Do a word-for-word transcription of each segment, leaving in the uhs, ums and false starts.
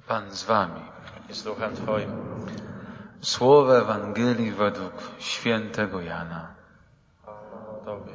Pan z wami. I z duchem Twoim. Słowo Ewangelii według świętego Jana. Chwała Tobie.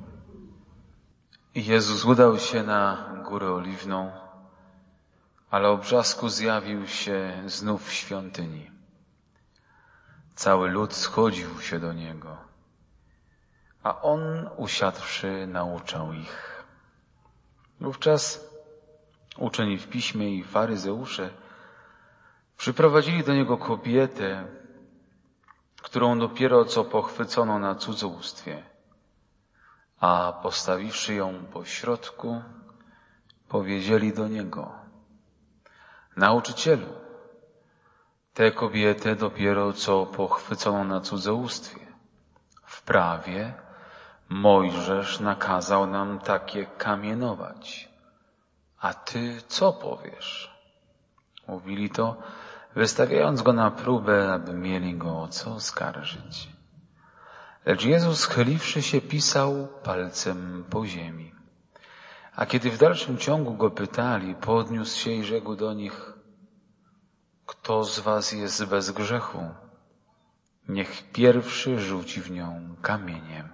I Jezus udał się na Górę Oliwną, ale o brzasku zjawił się znów w świątyni. Cały lud schodził się do Niego, a On, usiadłszy, nauczał ich. Wówczas uczeni w piśmie i faryzeusze przyprowadzili do Niego kobietę, którą dopiero co pochwycono na cudzołóstwie, a postawiwszy ją pośrodku, powiedzieli do Niego: Nauczycielu, tę kobietę dopiero co pochwycono na cudzołóstwie. W prawie Mojżesz nakazał nam takie kamienować. A Ty co powiesz? Mówili to, wystawiając Go na próbę, aby mieli Go o co oskarżyć. Lecz Jezus, schyliwszy się, pisał palcem po ziemi. A kiedy w dalszym ciągu Go pytali, podniósł się i rzekł do nich: Kto z was jest bez grzechu? Niech pierwszy rzuci w nią kamieniem.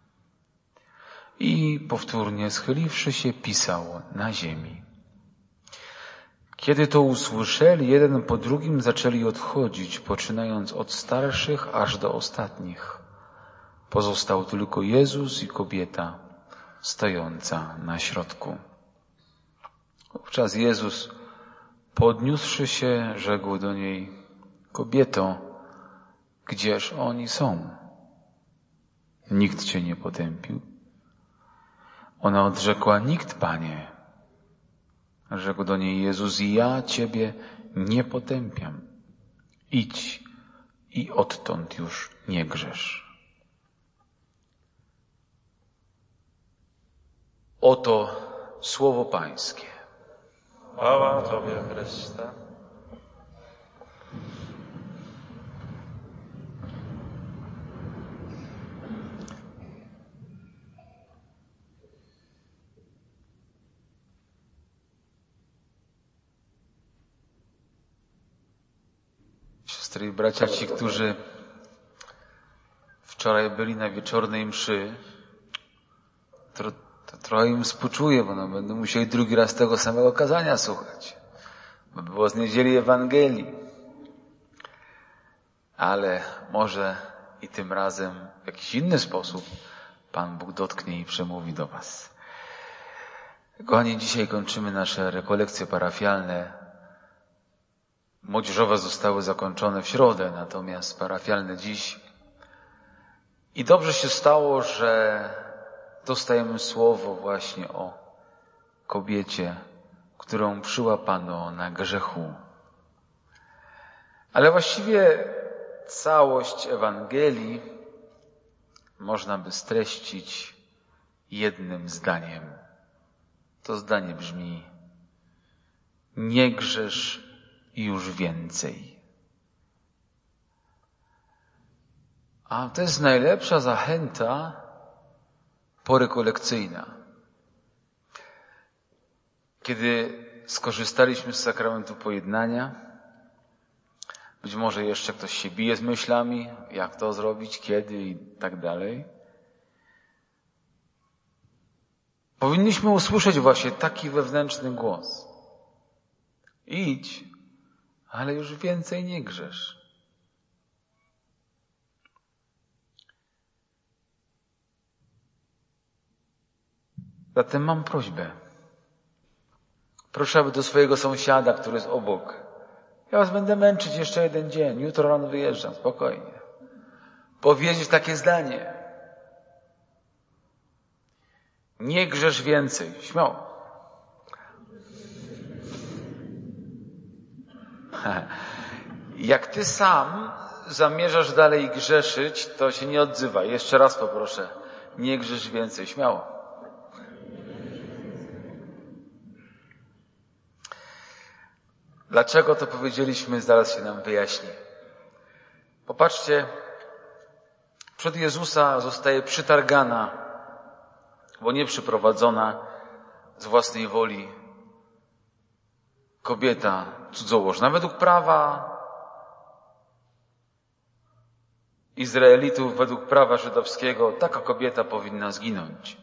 I powtórnie schyliwszy się, pisał na ziemi. Kiedy to usłyszeli, jeden po drugim zaczęli odchodzić, poczynając od starszych aż do ostatnich. Pozostał tylko Jezus i kobieta stojąca na środku. Wówczas Jezus, podniósłszy się, rzekł do niej: Kobieto, gdzież oni są? Nikt cię nie potępił? Ona odrzekła: Nikt, Panie. Rzekł do niej Jezus: Ja ciebie nie potępiam. Idź i odtąd już nie grzesz. Oto słowo Pańskie. Chwała Tobie, Chryste. Siostry i bracia, ci, którzy wczoraj byli na wieczornej mszy, to, to trochę im współczuję, bo no, będą musieli drugi raz tego samego kazania słuchać, bo było z niedzieli Ewangelii. Ale może i tym razem w jakiś inny sposób Pan Bóg dotknie i przemówi do was. Kochani, dzisiaj kończymy nasze rekolekcje parafialne. Młodzieżowe zostały zakończone w środę, natomiast parafialne dziś. I dobrze się stało, że dostajemy słowo właśnie o kobiecie, którą przyłapano na grzechu. Ale właściwie całość Ewangelii można by streścić jednym zdaniem. To zdanie brzmi: nie grzesz i już więcej. A to jest najlepsza zachęta porekolekcyjna. Kiedy skorzystaliśmy z sakramentu pojednania, być może jeszcze ktoś się bije z myślami, jak to zrobić, kiedy i tak dalej. Powinniśmy usłyszeć właśnie taki wewnętrzny głos: idź, ale już więcej nie grzesz. Zatem mam prośbę. Proszę, aby do swojego sąsiada, który jest obok: ja was będę męczyć jeszcze jeden dzień, jutro rano wyjeżdżam, spokojnie, powiedzieć takie zdanie: nie grzesz więcej. Śmiało. Jak ty sam zamierzasz dalej grzeszyć, to się nie odzywaj. Jeszcze raz poproszę. Nie grzesz więcej. Śmiało. Dlaczego to powiedzieliśmy, zaraz się nam wyjaśni. Popatrzcie, przed Jezusa zostaje przytargana, bo nie przyprowadzona z własnej woli kobieta cudzołożna. Według prawa Izraelitów, według prawa żydowskiego, taka kobieta powinna zginąć.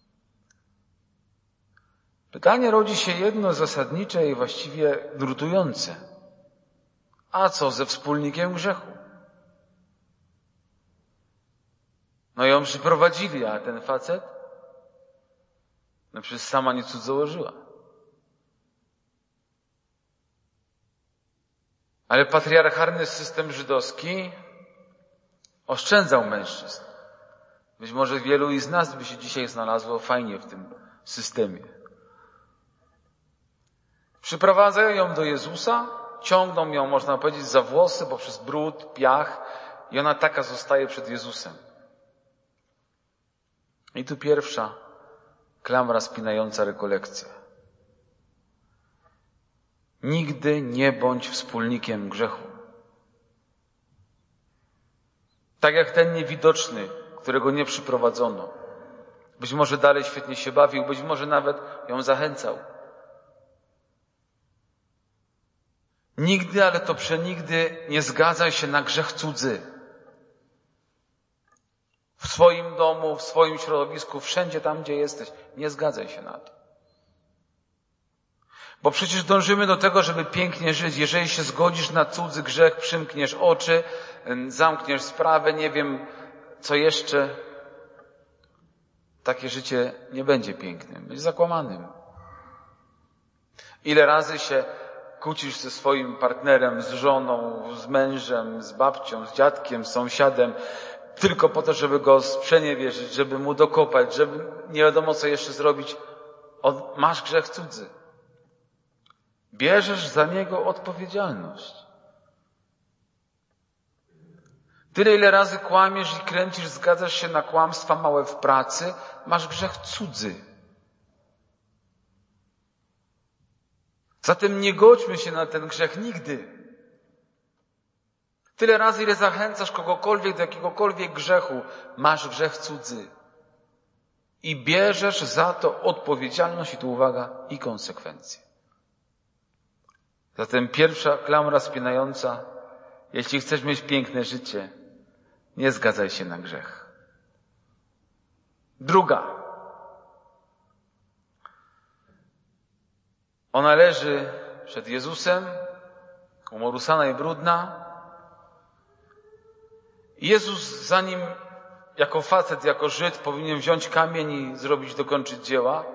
Pytanie rodzi się jedno zasadnicze i właściwie nurtujące. A co ze wspólnikiem grzechu? No ją przyprowadzili, a ten facet? No przecież sama nie cudzołożyła. Ale patriarchalny system żydowski oszczędzał mężczyzn. Być może wielu i z nas by się dzisiaj znalazło fajnie w tym systemie. Przyprowadzają ją do Jezusa, ciągną ją, można powiedzieć, za włosy poprzez brud, piach i ona taka zostaje przed Jezusem. I tu pierwsza klamra spinająca rekolekcja. Nigdy nie bądź wspólnikiem grzechu. Tak jak ten niewidoczny, którego nie przyprowadzono. Być może dalej świetnie się bawił, być może nawet ją zachęcał. Nigdy, ale to przenigdy nie zgadzaj się na grzech cudzy. W swoim domu, w swoim środowisku, wszędzie tam, gdzie jesteś, nie zgadzaj się na to. Bo przecież dążymy do tego, żeby pięknie żyć. Jeżeli się zgodzisz na cudzy grzech, przymkniesz oczy, zamkniesz sprawę, nie wiem co jeszcze, takie życie nie będzie pięknym, będzie zakłamanym. Ile razy się kłócisz ze swoim partnerem, z żoną, z mężem, z babcią, z dziadkiem, z sąsiadem, tylko po to, żeby go sprzeniewierzyć, żeby mu dokopać, żeby nie wiadomo co jeszcze zrobić. Masz grzech cudzy. Bierzesz za niego odpowiedzialność. Tyle, ile razy kłamiesz i kręcisz, zgadzasz się na kłamstwa małe w pracy, masz grzech cudzy. Zatem nie godźmy się na ten grzech nigdy. Tyle razy, ile zachęcasz kogokolwiek do jakiegokolwiek grzechu, masz grzech cudzy. I bierzesz za to odpowiedzialność i tu uwaga, i konsekwencje. Zatem pierwsza klamra spinająca, jeśli chcesz mieć piękne życie, nie zgadzaj się na grzech. Druga. Ona leży przed Jezusem, umorusana i brudna. Jezus za nim, jako facet, jako Żyd, powinien wziąć kamień i zrobić, dokończyć dzieła.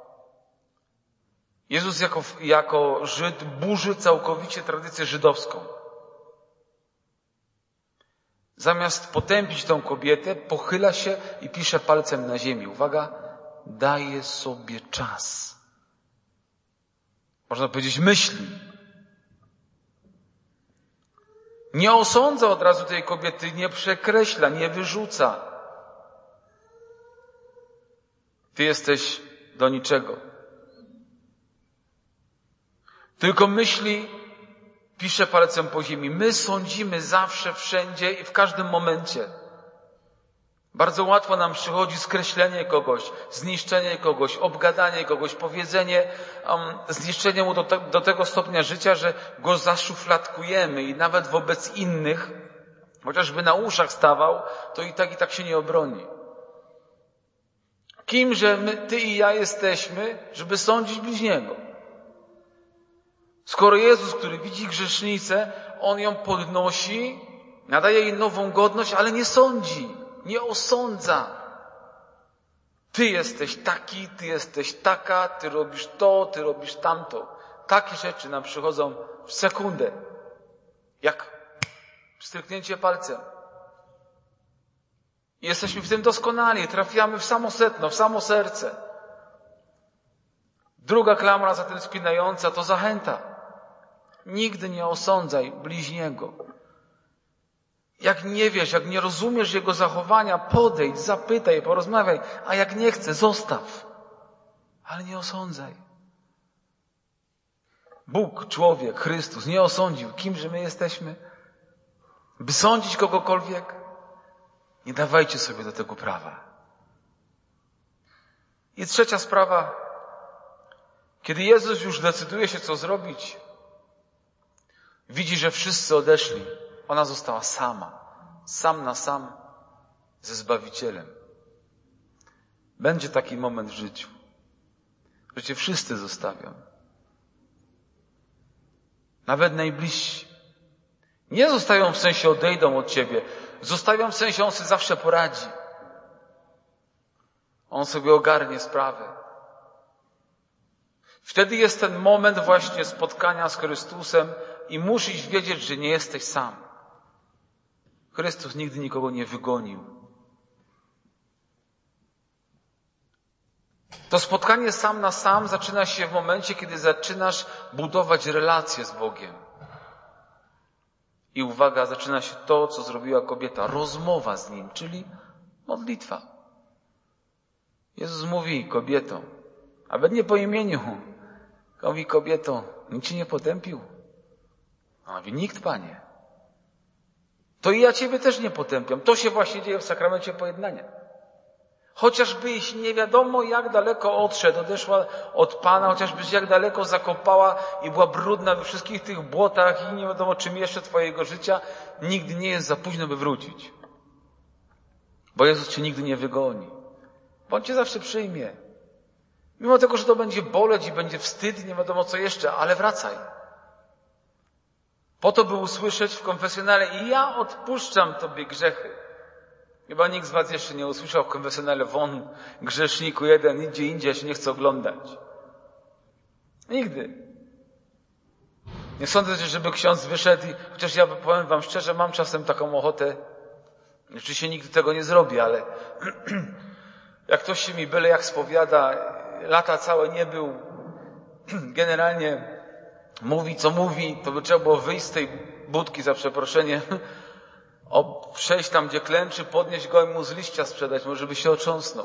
Jezus jako, jako Żyd burzy całkowicie tradycję żydowską. Zamiast potępić tą kobietę, pochyla się i pisze palcem na ziemi. Uwaga, daje sobie czas. Można powiedzieć, myśli. Nie osądza od razu tej kobiety, nie przekreśla, nie wyrzuca. Ty jesteś do niczego. Tylko myśli, pisze palcem po ziemi. My sądzimy zawsze, wszędzie i w każdym momencie. Bardzo łatwo nam przychodzi skreślenie kogoś, zniszczenie kogoś, obgadanie kogoś, powiedzenie, um, zniszczenie mu do, te, do tego stopnia życia, że go zaszufladkujemy i nawet wobec innych, chociażby na uszach stawał, to i tak i tak się nie obroni. Kimże my, ty i ja jesteśmy, żeby sądzić bliźniego? Skoro Jezus, który widzi grzesznicę, On ją podnosi, nadaje jej nową godność, ale nie sądzi, nie osądza. Ty jesteś taki, ty jesteś taka, ty robisz to, ty robisz tamto. Takie rzeczy nam przychodzą w sekundę. Jak stryknięcie palcem. I jesteśmy w tym doskonali, trafiamy w samo sedno, w samo serce. Druga klamra za tym spinająca to zachęta. Nigdy nie osądzaj bliźniego. Jak nie wiesz, jak nie rozumiesz jego zachowania, podejdź, zapytaj, porozmawiaj, a jak nie chce, zostaw. Ale nie osądzaj. Bóg, człowiek, Chrystus nie osądził. Kimże my jesteśmy? By sądzić kogokolwiek? Nie dawajcie sobie do tego prawa. I trzecia sprawa. Kiedy Jezus już decyduje się, co zrobić, Widzi, że wszyscy odeszli. Ona została sama. Sam na sam ze Zbawicielem. Będzie taki moment w życiu, że cię wszyscy zostawią. Nawet najbliżsi. Nie zostają w sensie odejdą od ciebie. Zostawią w sensie on sobie zawsze poradzi. On sobie ogarnie sprawę. Wtedy jest ten moment właśnie spotkania z Chrystusem i musisz wiedzieć, że nie jesteś sam. Chrystus nigdy nikogo nie wygonił. To spotkanie sam na sam zaczyna się w momencie, kiedy zaczynasz budować relacje z Bogiem. I uwaga, zaczyna się to, co zrobiła kobieta. Rozmowa z Nim, czyli modlitwa. Jezus mówi, kobieto, nawet nie po imieniu, mówi, kobieto, nikt cię nie potępił. A mówi, nikt, Panie. To i ja Ciebie też nie potępiam. To się właśnie dzieje w sakramencie pojednania. Chociażbyś nie wiadomo jak daleko odszedł, odeszła od Pana, chociażbyś jak daleko zakopała i była brudna we wszystkich tych błotach i nie wiadomo czym jeszcze Twojego życia, nigdy nie jest za późno, by wrócić. Bo Jezus Cię nigdy nie wygoni. Bo On Cię zawsze przyjmie. Mimo tego, że to będzie boleć i będzie wstyd, nie wiadomo co jeszcze, ale wracaj. Po to, by usłyszeć w konfesjonale i ja odpuszczam Tobie grzechy. Chyba nikt z Was jeszcze nie usłyszał w konfesjonale won, grzeszniku jeden, idzie indziej, ja się nie chcę oglądać. Nigdy. Nie sądzę, żeby ksiądz wyszedł i, chociaż ja powiem Wam szczerze, mam czasem taką ochotę, oczywiście nigdy tego nie zrobię, ale jak ktoś się mi byle jak spowiada, lata całe nie był, generalnie mówi co mówi, to by trzeba było wyjść z tej budki za przeproszenie, o, przejść tam, gdzie klęczy, podnieść go i mu z liścia sprzedać, może by się otrząsnął.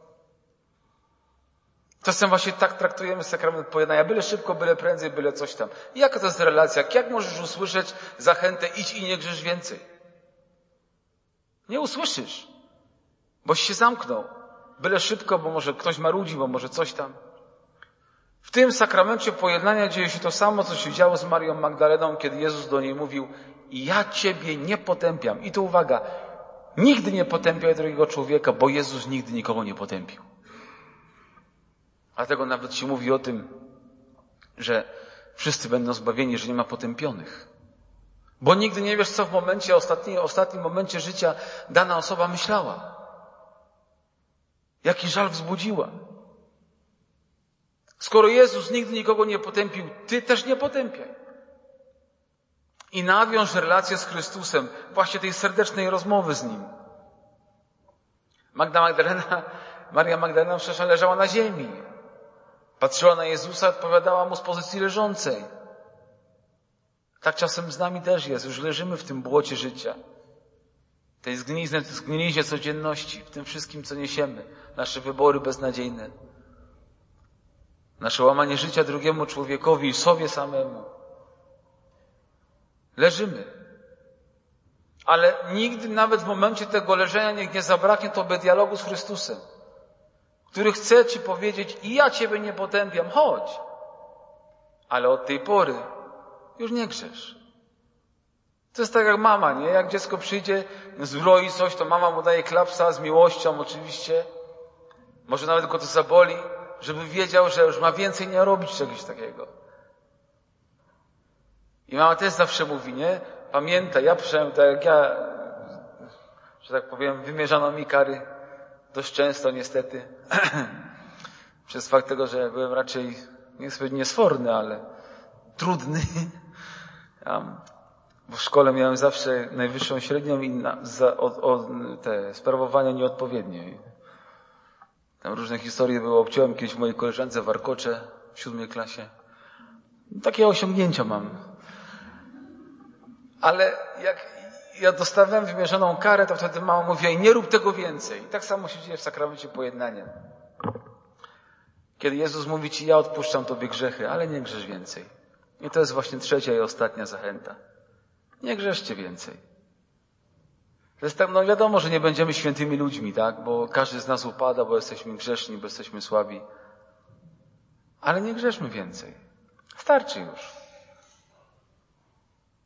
Czasem właśnie tak traktujemy sakrament pojednania. Byle szybko, byle prędzej, byle coś tam. I jaka to jest relacja? Jak możesz usłyszeć zachętę, idź i nie grzesz więcej? Nie usłyszysz, boś się zamknął. Byle szybko, bo może ktoś marudzi, bo może coś tam. W tym sakramencie pojednania dzieje się to samo, co się działo z Marią Magdaleną, kiedy Jezus do niej mówił, i ja Ciebie nie potępiam. I tu uwaga, nigdy nie potępiaj drugiego człowieka, bo Jezus nigdy nikogo nie potępił. Dlatego nawet się mówi o tym, że wszyscy będą zbawieni, że nie ma potępionych. Bo nigdy nie wiesz, co w momencie, ostatnim, ostatnim momencie życia dana osoba myślała. Jaki żal wzbudziła. Skoro Jezus nigdy nikogo nie potępił, Ty też nie potępiaj. I nawiąż relację z Chrystusem, właśnie tej serdecznej rozmowy z Nim. Magda Magdalena, Maria Magdalena przecież leżała na ziemi. Patrzyła na Jezusa, odpowiadała Mu z pozycji leżącej. Tak czasem z nami też jest. Już leżymy w tym błocie życia. Tej zgniliźnie, zgniliźnie codzienności, w tym wszystkim, co niesiemy. Nasze wybory beznadziejne. Nasze łamanie życia drugiemu człowiekowi i sobie samemu. Leżymy. Ale nigdy nawet w momencie tego leżenia niech nie zabraknie Tobie dialogu z Chrystusem, który chce Ci powiedzieć, i ja Ciebie nie potępiam, chodź. Ale od tej pory już nie grzesz. To jest tak jak mama, nie? Jak dziecko przyjdzie, zbroi coś, to mama mu daje klapsa z miłością oczywiście. Może nawet go to zaboli, żeby wiedział, że już ma więcej nie robić czegoś takiego. I mama też zawsze mówi, nie? Pamiętaj, ja przynajmniej tak jak ja, że tak powiem, wymierzano mi kary dość często niestety. Przez fakt tego, że byłem raczej niesforny, ale trudny. Ja, bo w szkole miałem zawsze najwyższą średnią i na, za, o, o, te sprawowania nieodpowiednie. Tam różne historie były. Obciąłem kiedyś mojej koleżance warkocze w siódmej klasie. Takie osiągnięcia mam. Ale jak ja dostawałem wymierzoną karę, to wtedy mama mówiła, i nie rób tego więcej. I tak samo się dzieje w sakramencie pojednania. Kiedy Jezus mówi Ci, ja odpuszczam Tobie grzechy, ale nie grzesz więcej. I to jest właśnie trzecia i ostatnia zachęta. Nie grzeszcie więcej. To jest tak, no wiadomo, że nie będziemy świętymi ludźmi, tak? Bo każdy z nas upada, bo jesteśmy grzeszni, bo jesteśmy słabi. Ale nie grzeszmy więcej. Starczy już.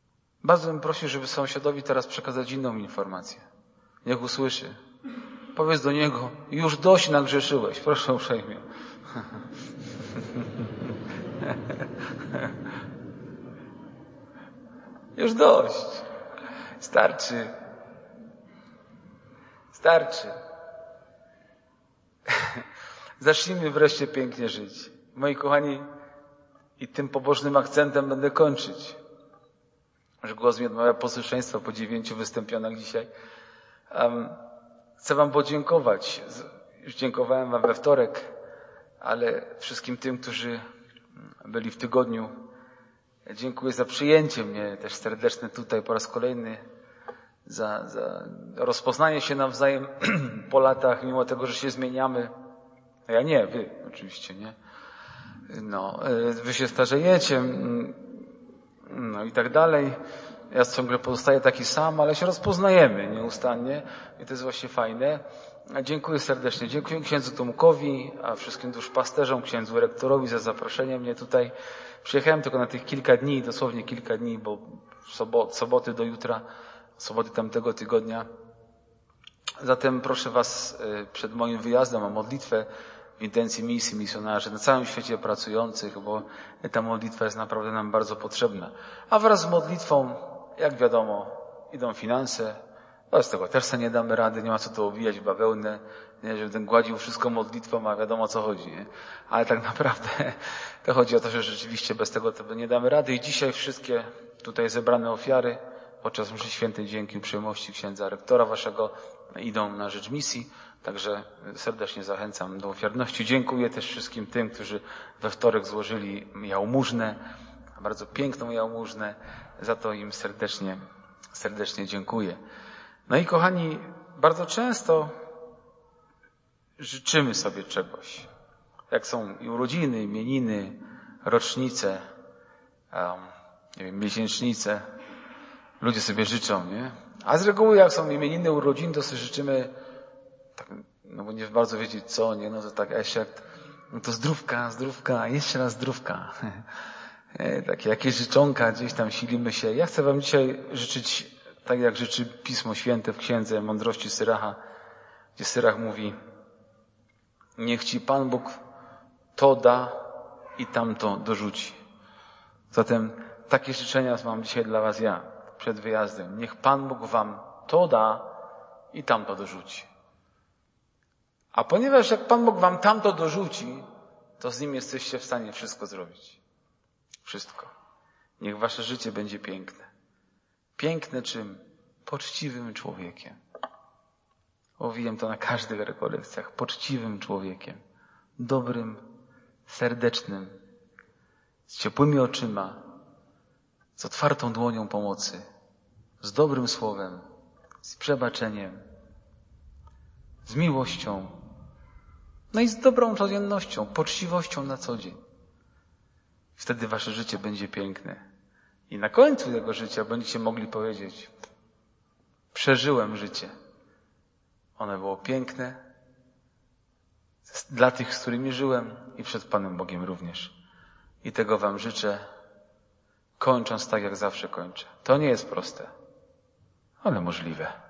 Bardzo bym prosił, żeby sąsiadowi teraz przekazać inną informację. Niech usłyszy. Powiedz do niego, już dość nagrzeszyłeś. Proszę uprzejmie. Już dość. Starczy. Starczy. Zacznijmy wreszcie pięknie żyć. Moi kochani, i tym pobożnym akcentem będę kończyć. Że głos mi odmawia posłuszeństwa po dziewięciu wystąpionach dzisiaj. Um, chcę wam podziękować. Już dziękowałem wam we wtorek, ale wszystkim tym, którzy byli w tygodniu, dziękuję za przyjęcie mnie też serdeczne tutaj po raz kolejny, za, za rozpoznanie się nawzajem po latach, mimo tego, że się zmieniamy. Ja nie, wy oczywiście, nie? No, wy się starzejecie, no i tak dalej. Ja ciągle pozostaję taki sam, ale się rozpoznajemy nieustannie i to jest właśnie fajne. Dziękuję serdecznie. Dziękuję księdzu Tomkowi, a wszystkim duszpasterzom, księdzu rektorowi za zaproszenie mnie tutaj. Przyjechałem tylko na tych kilka dni, dosłownie kilka dni, bo sobot, soboty do jutra, soboty tamtego tygodnia. Zatem proszę was przed moim wyjazdem o modlitwę w intencji misji misjonarzy na całym świecie pracujących, bo ta modlitwa jest naprawdę nam bardzo potrzebna. A wraz z modlitwą, jak wiadomo, idą finanse. Bez tego też sobie nie damy rady, nie ma co to owijać w bawełnę, nie, żeby ten gładził wszystko modlitwą, a wiadomo o co chodzi. Nie? Ale tak naprawdę to chodzi o to, że rzeczywiście bez tego to nie damy rady. I dzisiaj wszystkie tutaj zebrane ofiary podczas mszy świętej dzięki uprzejmości księdza rektora waszego idą na rzecz misji. Także serdecznie zachęcam do ofiarności. Dziękuję też wszystkim tym, którzy we wtorek złożyli jałmużnę, bardzo piękną jałmużnę. Za to im serdecznie, serdecznie dziękuję. No i kochani, bardzo często życzymy sobie czegoś. Jak są i urodziny, imieniny, rocznice, um, nie wiem, miesięcznice. Ludzie sobie życzą, nie? A z reguły jak są imieniny, urodziny, to sobie życzymy tak, no bo nie bardzo wiedzieć co, nie? No to tak efekt, no to zdrówka, zdrówka, jeszcze raz zdrówka. Takie jakieś życzonka, gdzieś tam silimy się. Ja chcę wam dzisiaj życzyć, tak jak życzy Pismo Święte w Księdze Mądrości Syracha, gdzie Syrach mówi: niech ci Pan Bóg to da i tamto dorzuci. Zatem takie życzenia mam dzisiaj dla was ja, przed wyjazdem. Niech Pan Bóg wam to da i tamto dorzuci. A ponieważ jak Pan Bóg wam tamto dorzuci, to z Nim jesteście w stanie wszystko zrobić. Wszystko. Niech wasze życie będzie piękne. Piękne czym? Poczciwym człowiekiem. Owijam to na każdych rekolekcjach. Poczciwym człowiekiem. Dobrym, serdecznym, z ciepłymi oczyma, z otwartą dłonią pomocy, z dobrym słowem, z przebaczeniem, z miłością, no i z dobrą codziennością, poczciwością na co dzień. Wtedy wasze życie będzie piękne. I na końcu tego życia będziecie mogli powiedzieć: przeżyłem życie. Ono było piękne dla tych, z którymi żyłem i przed Panem Bogiem również. I tego wam życzę, kończąc tak jak zawsze kończę. To nie jest proste, ale możliwe.